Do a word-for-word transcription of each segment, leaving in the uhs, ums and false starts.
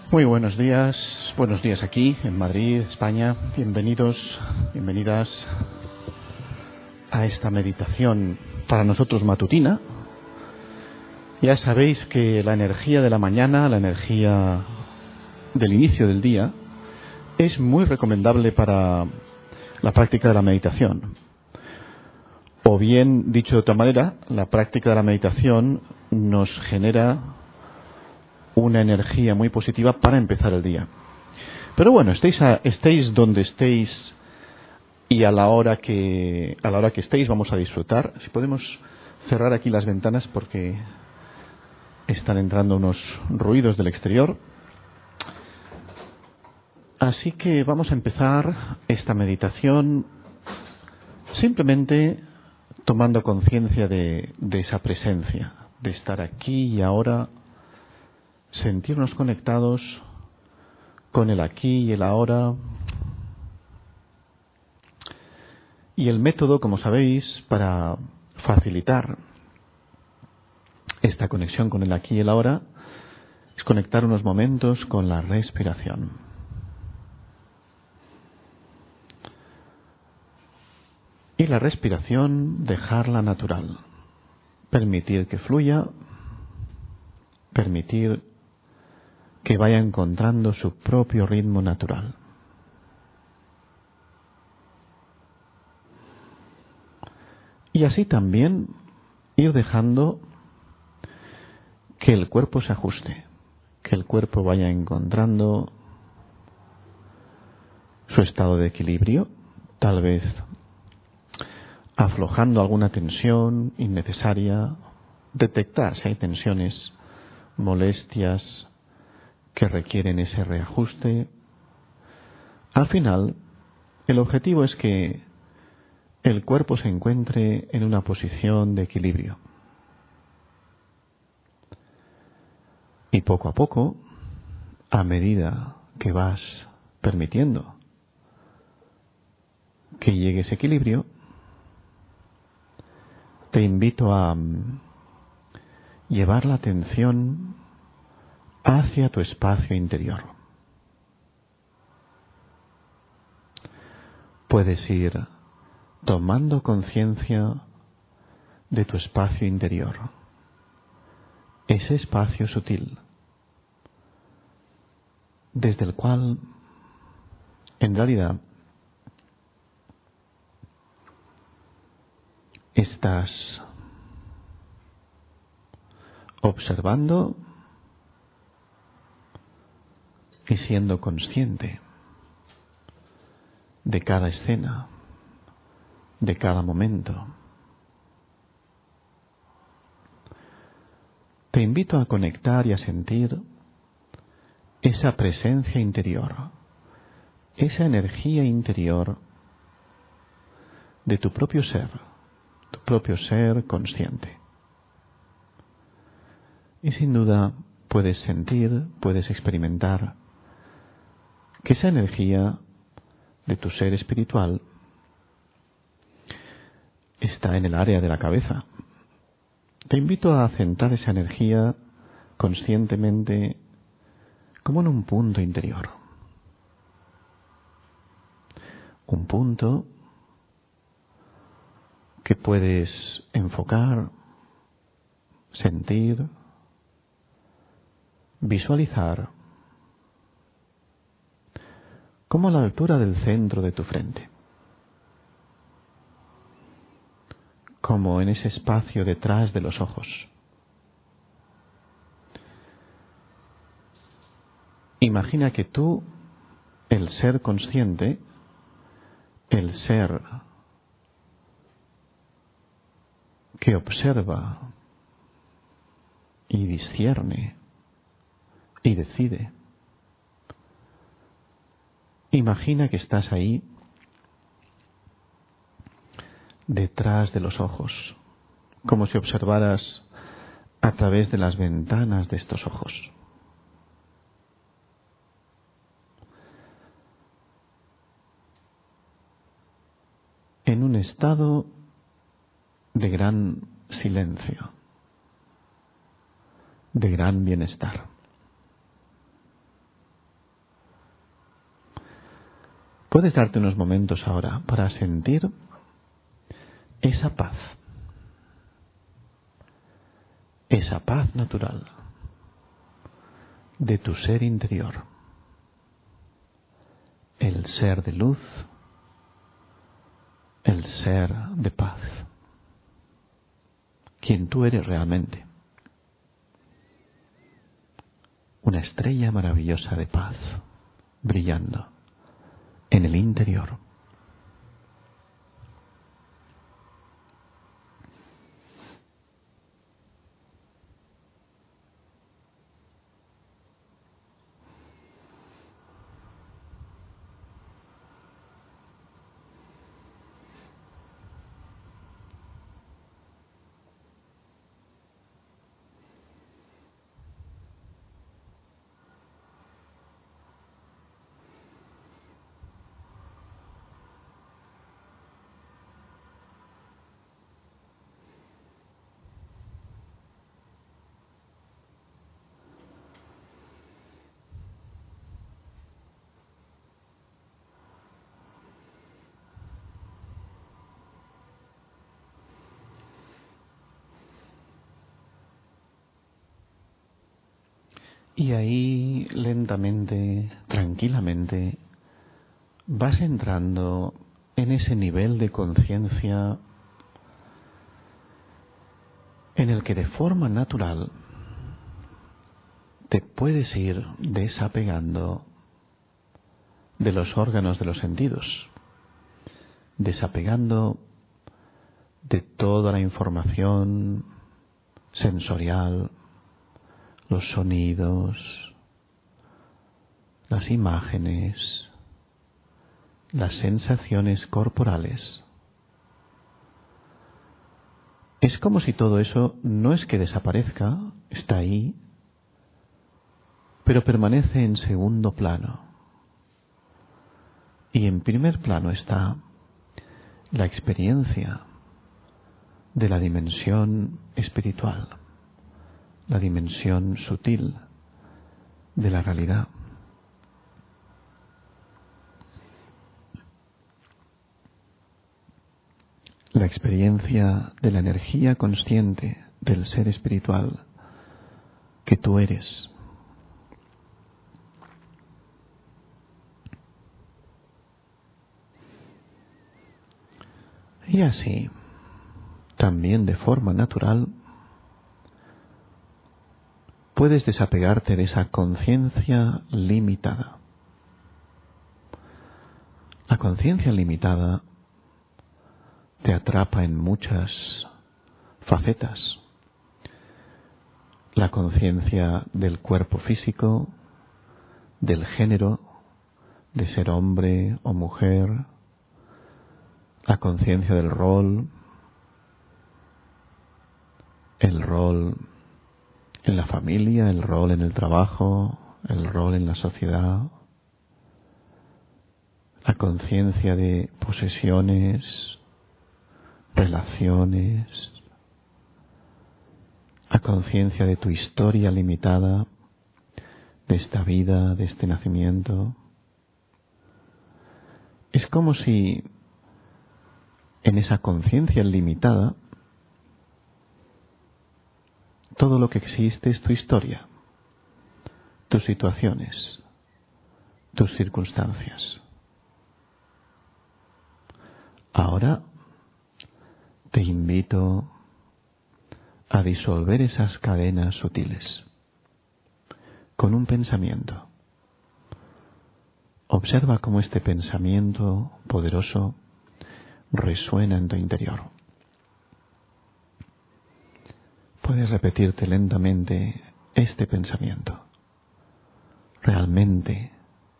Muy buenos días, buenos días aquí en Madrid, España. Bienvenidos, bienvenidas a esta meditación para nosotros matutina. Ya sabéis que la energía de la mañana, la energía del inicio del día, es muy recomendable para la práctica de la meditación. O bien, dicho de otra manera, la práctica de la meditación nos genera una energía muy positiva para empezar el día. Pero bueno, estéis, a, estéis donde estéis y a la hora que a la hora que estéis vamos a disfrutar. Si podemos cerrar aquí las ventanas porque están entrando unos ruidos del exterior. Así que vamos a empezar esta meditación simplemente tomando conciencia de, de esa presencia, de estar aquí y ahora, sentirnos conectados con el aquí y el ahora. Y el método, como sabéis, para facilitar esta conexión con el aquí y el ahora es conectar unos momentos con la respiración. Y la respiración, dejarla natural. Permitir que fluya, permitir que vaya encontrando su propio ritmo natural. Y así también ir dejando que el cuerpo se ajuste, que el cuerpo vaya encontrando su estado de equilibrio, tal vez aflojando alguna tensión innecesaria, detectar si hay tensiones, molestias que requieren ese reajuste. Al final, el objetivo es que el cuerpo se encuentre en una posición de equilibrio. Y poco a poco, a medida que vas permitiendo que llegue ese equilibrio, te invito a llevar la atención hacia tu espacio interior. Puedes ir tomando conciencia de tu espacio interior, ese espacio sutil, desde el cual, en realidad, estás observando y siendo consciente de cada escena, de cada momento. Te invito a conectar y a sentir esa presencia interior, esa energía interior de tu propio ser, tu propio ser consciente. Y sin duda puedes sentir, puedes experimentar que esa energía de tu ser espiritual está en el área de la cabeza. Te invito a centrar esa energía conscientemente como en un punto interior. Un punto que puedes enfocar, sentir, visualizar como a la altura del centro de tu frente, como en ese espacio detrás de los ojos. Imagina que tú, el ser consciente, el ser que observa y discierne y decide, imagina que estás ahí detrás de los ojos, como si observaras a través de las ventanas de estos ojos. En un estado de gran silencio, de gran bienestar. puedes darte unos momentos ahora para sentir esa paz, esa paz natural de tu ser interior, el ser de luz, el ser de paz, quien tú eres realmente, una estrella maravillosa de paz brillando en el interior. Y ahí, lentamente, tranquilamente, vas entrando en ese nivel de conciencia en el que de forma natural te puedes ir desapegando de los órganos de los sentidos, desapegando de toda la información sensorial, los sonidos, las imágenes, las sensaciones corporales. Es como si todo eso no es que desaparezca, está ahí, pero permanece en segundo plano. Y en primer plano está la experiencia de la dimensión espiritual, la dimensión sutil de la realidad. La experiencia de la energía consciente del ser espiritual que tú eres. Y así, también de forma natural, puedes desapegarte de esa conciencia limitada. La conciencia limitada te atrapa en muchas facetas. La conciencia del cuerpo físico, del género, de ser hombre o mujer, la conciencia del rol, el rol en la familia, el rol en el trabajo, el rol en la sociedad, la conciencia de posesiones, relaciones, la conciencia de tu historia limitada, de esta vida, de este nacimiento. Es como si en esa conciencia limitada todo lo que existe es tu historia, tus situaciones, tus circunstancias. Ahora te invito a disolver esas cadenas sutiles con un pensamiento. Observa cómo este pensamiento poderoso resuena en tu interior. Puedes repetirte lentamente este pensamiento. Realmente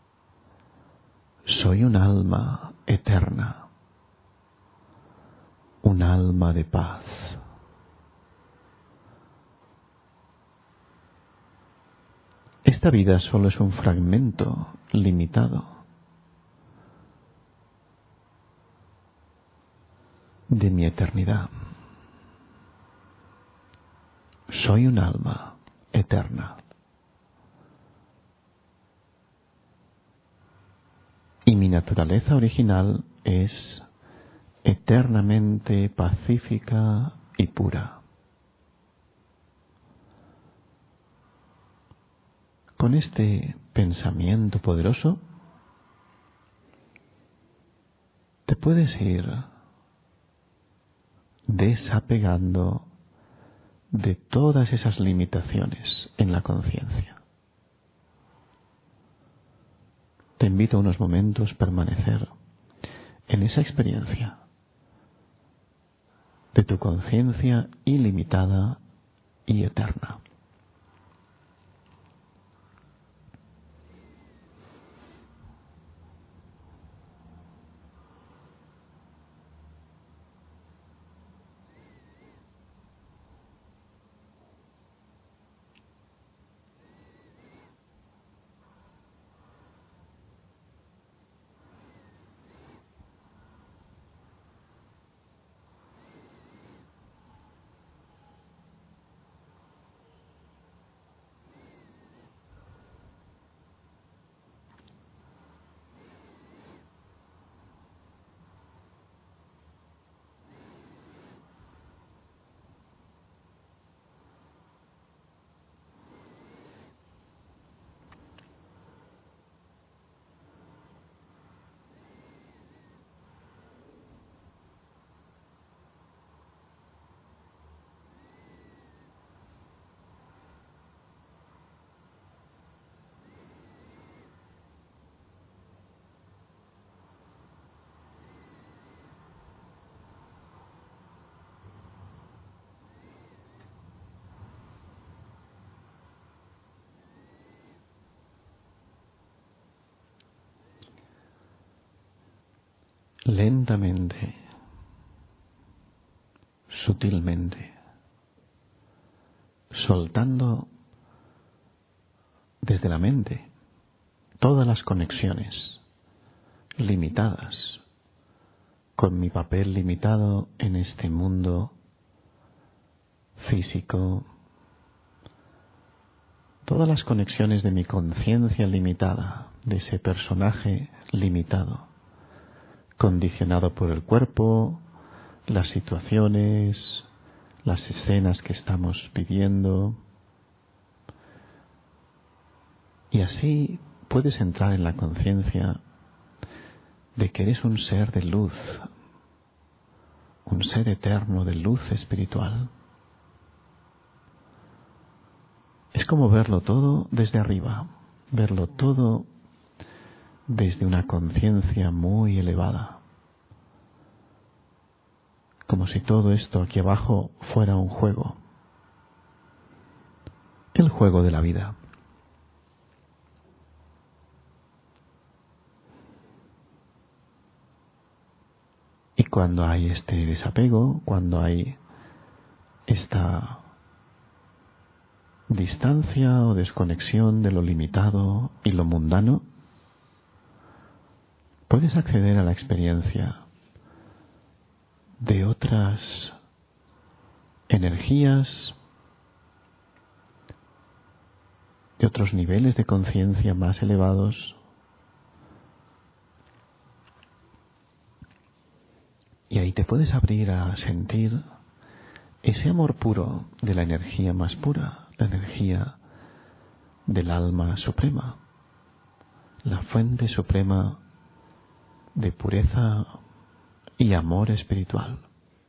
soy un alma eterna, un alma de paz. Esta vida solo es un fragmento limitado de mi eternidad. Soy un alma eterna. Y mi naturaleza original es eternamente pacífica y pura. Con este pensamiento poderoso, te puedes ir desapegando de todas esas limitaciones en la conciencia. Te invito a unos momentos a permanecer en esa experiencia de tu conciencia ilimitada y eterna. Lentamente, sutilmente, soltando desde la mente todas las conexiones limitadas con mi papel limitado en este mundo físico, todas las conexiones de mi conciencia limitada, de ese personaje limitado, condicionado por el cuerpo, las situaciones, las escenas que estamos viviendo. Y así puedes entrar en la conciencia de que eres un ser de luz, un ser eterno de luz espiritual. Es como verlo todo desde arriba, verlo todo desde una conciencia muy elevada, como si todo esto aquí abajo fuera un juego, el juego de la vida. Y cuando hay este desapego, cuando hay esta distancia o desconexión de lo limitado y lo mundano, puedes acceder a la experiencia de otras energías, de otros niveles de conciencia más elevados, y ahí te puedes abrir a sentir ese amor puro de la energía más pura, la energía del alma suprema, la fuente suprema de pureza y amor espiritual.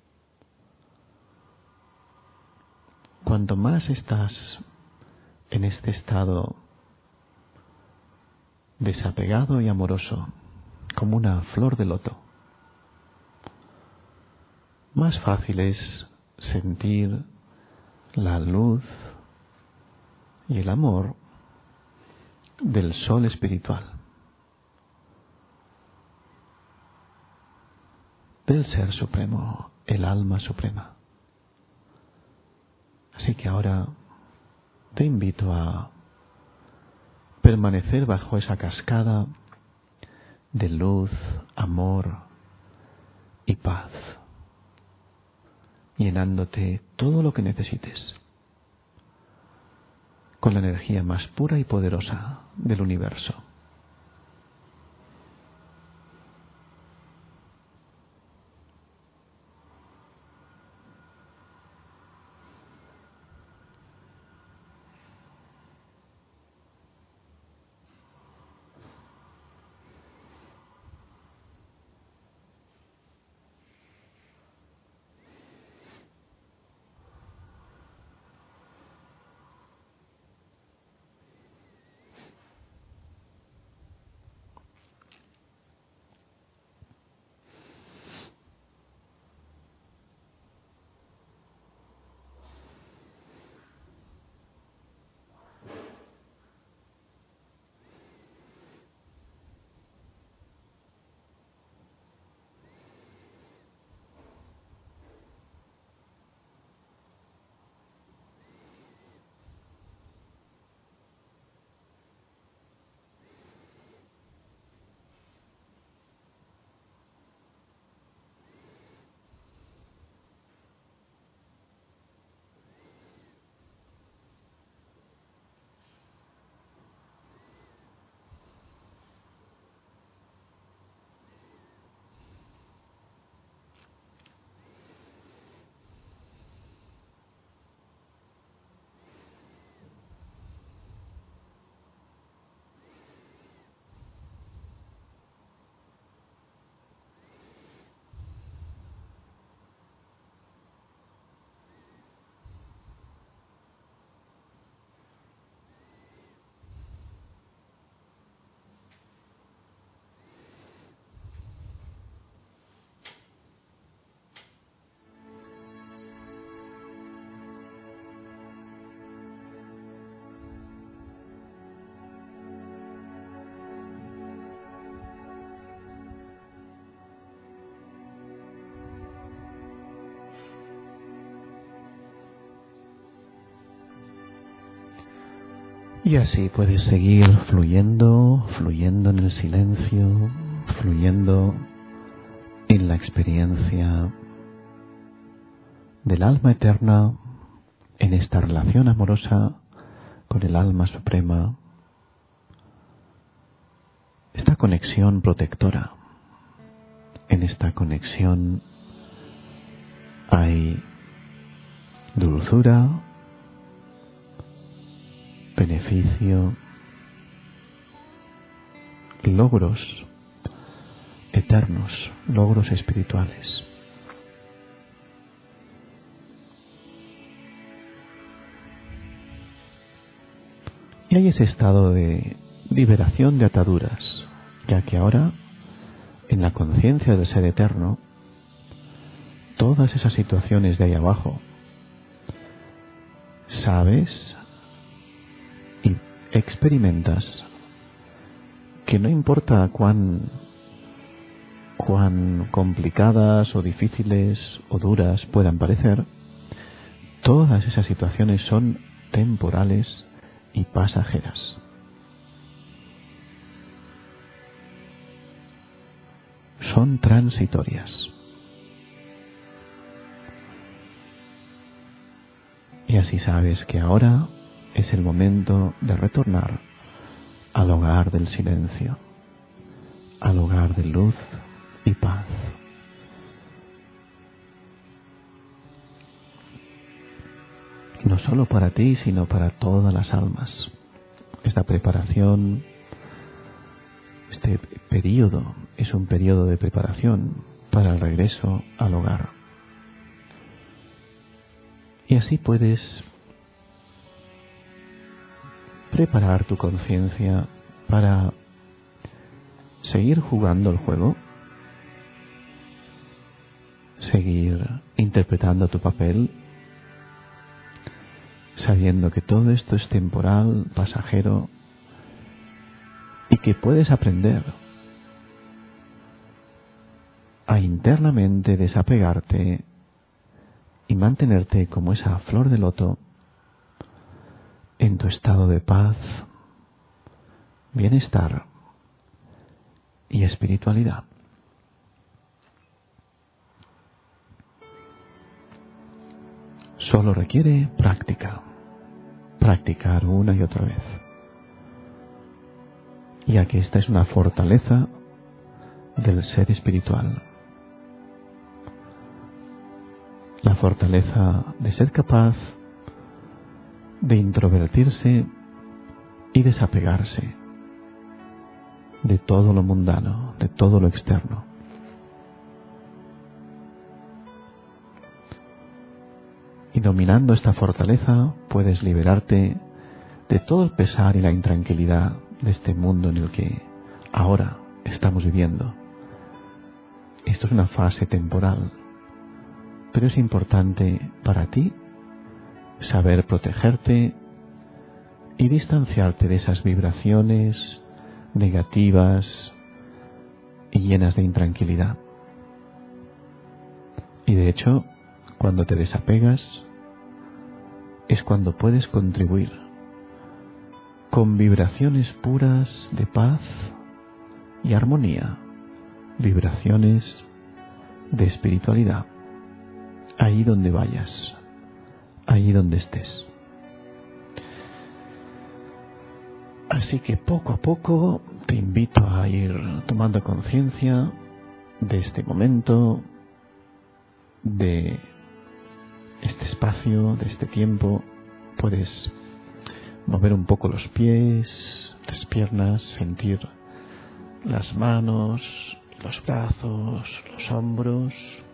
Cuanto más estás en este estado desapegado y amoroso, como una flor de loto, más fácil es sentir la luz y el amor del sol espiritual, del ser supremo, el alma suprema. Así que ahora te invito a permanecer bajo esa cascada de luz, amor y paz, llenándote todo lo que necesites con la energía más pura y poderosa del universo. Y así puedes seguir fluyendo, fluyendo en el silencio, fluyendo en la experiencia del alma eterna, en esta relación amorosa con el alma suprema, esta conexión protectora. En esta conexión hay dulzura, beneficio, logros eternos, logros espirituales. Y hay ese estado de liberación de ataduras, ya que ahora, en la conciencia del ser eterno, todas esas situaciones de ahí abajo, sabes y experimentas que no importa cuán, cuán complicadas o difíciles o duras puedan parecer, todas esas situaciones son temporales y pasajeras. Son transitorias. Y así sabes que ahora es el momento de retornar al hogar del silencio, al hogar de luz y paz. No solo para ti, sino para todas las almas. Esta preparación, este periodo, es un periodo de preparación para el regreso al hogar. Y así puedes preparar tu conciencia para seguir jugando el juego, seguir interpretando tu papel, sabiendo que todo esto es temporal, pasajero, y que puedes aprender a internamente desapegarte y mantenerte como esa flor de loto en tu estado de paz, bienestar y espiritualidad. Solo requiere práctica, practicar una y otra vez, ya que esta es una fortaleza del ser espiritual. La fortaleza de ser capaz de introvertirse y desapegarse de todo lo mundano, de todo lo externo. Y dominando esta fortaleza puedes liberarte de todo el pesar y la intranquilidad de este mundo en el que ahora estamos viviendo. Esto es una fase temporal, pero es importante para ti saber protegerte y distanciarte de esas vibraciones negativas y llenas de intranquilidad. Y de hecho, cuando te desapegas, es cuando puedes contribuir con vibraciones puras de paz y armonía, vibraciones de espiritualidad, ahí donde vayas, ahí donde estés. Así que poco a poco te invito a ir tomando conciencia de este momento, de este espacio, de este tiempo. Puedes mover un poco los pies, las piernas, sentir las manos, los brazos, los hombros,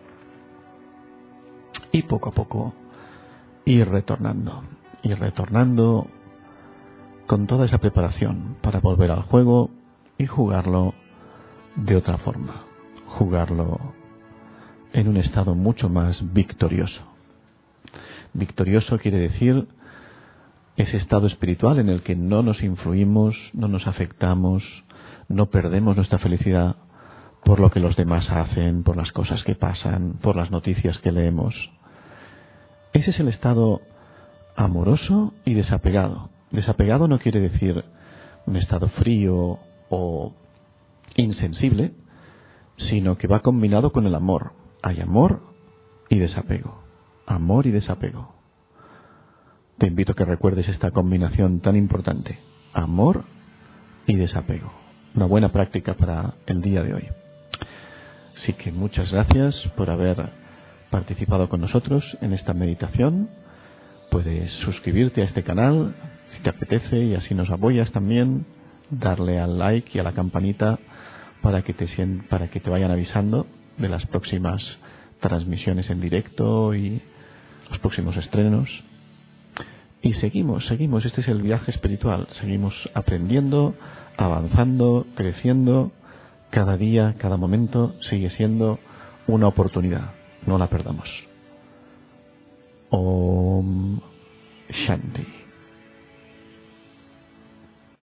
y poco a poco ir retornando, ir retornando con toda esa preparación para volver al juego y jugarlo de otra forma, jugarlo en un estado mucho más victorioso. Victorioso quiere decir ese estado espiritual en el que no nos influimos, no nos afectamos, no perdemos nuestra felicidad por lo que los demás hacen, por las cosas que pasan, por las noticias que leemos. Ese es el estado amoroso y desapegado, Desapegado no quiere decir un estado frío o insensible, sino que va combinado con el amor. Hay amor y desapego. Amor y desapego. Te invito a que recuerdes esta combinación tan importante. Amor y desapego. Una buena práctica para el día de hoy. Así que muchas gracias por haber participado con nosotros en esta meditación. Puedes suscribirte a este canal si te apetece y así nos apoyas también. Darle al like y a la campanita para que te, para que te vayan avisando de las próximas transmisiones en directo y los próximos estrenos. Y seguimos, seguimos. Este es el viaje espiritual. Seguimos aprendiendo, avanzando, creciendo. Cada día, cada momento sigue siendo una oportunidad. No la perdamos. Om Shanti.